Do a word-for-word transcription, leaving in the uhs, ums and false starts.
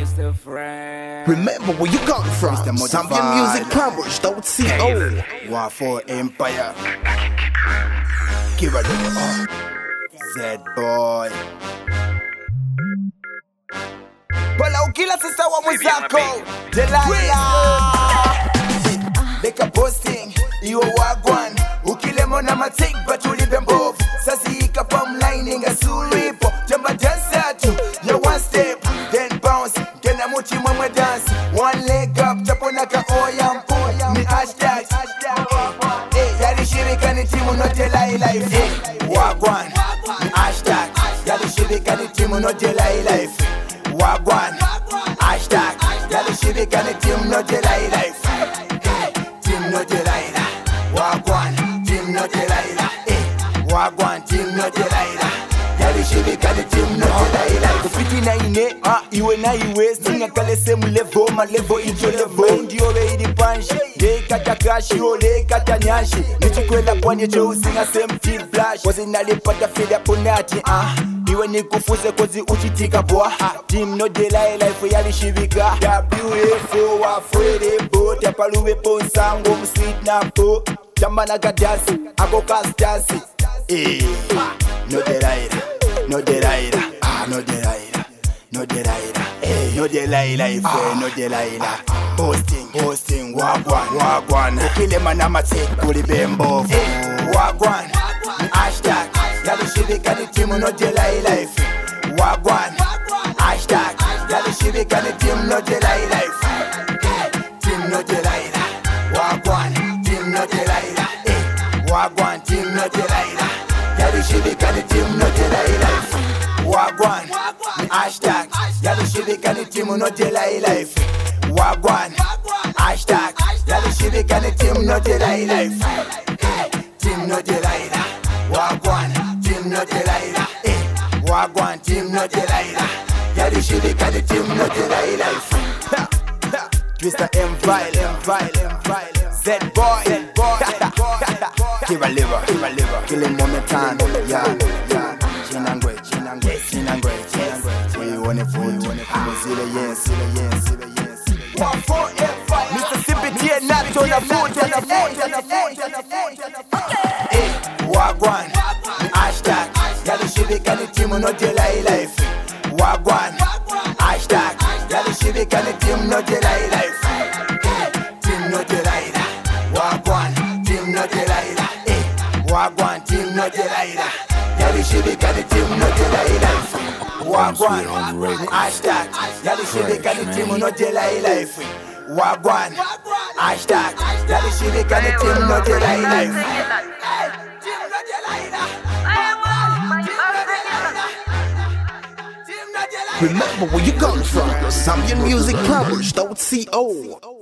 Mister Friend. Remember where you come from. Zambian Music Plumbers, don't see oh. War for Empire. Give it a Z-Boy. Pala ukila sasa wa mwenzako Delilah. Leka posting, iwo wagwan. Ukilemo na matik batulibe mbovu. Sasi ikapa mline inga suripo. Jamba dansa tu, ya one step then bounce, kena muchi mwe dance. One leg up, tapona ka oyam mi hashtag. Eh, yali shirika ni timu no Delilah. Eh, wagwan, mi hashtag. Yali shirika ni timu no Delilah. Wagwan, hashtag. Yali shirika ni timu no Delilah. Team no Delilah. Wagwan, team no Delilah. Eh, wagwan, team no Delilah. Yali shirika ni timu no Delilah. Kufiti na ine, ah, iwe na iwe. Singa kale semu levo, ma levo ijo levo. Ndiyo we idi panshi, le kata kashi, o le kata nyashi. Nichikwela kwenye jo singa same team flash. Wazi nalipata fili ya ponati, ah. Iwe ni kufuze kozi uchitika boa. Team no Delilah, ifo yali shirika. W F O wa Freddy Bo. Tapaluwe po nsango, msweet na po. Jamba na gadasi, ako kastasi. Eh, no Delilah, no Delilah, ah, no Delilah, no Delilah, eh, no Delilah, ife, no Delilah. Posting, posting, wagwan, wagwan. Ukile manama take kuli bembo. Eh, wagwan, hashtag. Yali shirika ni timu no Delilah. Wagwan, hashtag. Yali shirika ni timu no Delilah. Team no Delilah. Wagwan, team no Delilah. Eh, wagwan, team no Delilah. Yali shirika ni timu no Delilah. Wagwan, hashtag. Yali shirika ni timu no Delilah. Wagwan, hashtag. Yali shirika ni timu no Delilah. Team no Delilah. Wagwan, team no Delilah. Eh, wagwan, team no Delilah. Yali shirika ni timu no Delilah. Mister M Vile, M Vile, M Vile, Z-Boy, Z-Boy. Kiva liver, kiva liver. Killing momentan, yeah, yeah. Chinangwe, chinangwe, chinangwe, chinangwe. We wanna vote, we wanna vote. Zile yen, zile yen, zile yen, zile yen. One four M Vile. Mississippi T N not on the foot, on the foot, on the foot, on the foot. Eh, wagwan, hashtag. Yali shirika ni timu no Delilah. Wagwan, hashtag. Yali shirika ni timu no Delilah. Team no Delilah. Wagwan, team no Delilah. Eh, wagwan, team no Delilah. Yali shirika ni timu no Delilah. Wagwan, hashtag. Yali shirika ni timu no Delilah. Wagwan, hashtag. Yali shirika ni timu no Delilah. Team no Delilah. Remember where you come from. Zambian Music Plumbers, don't see oh.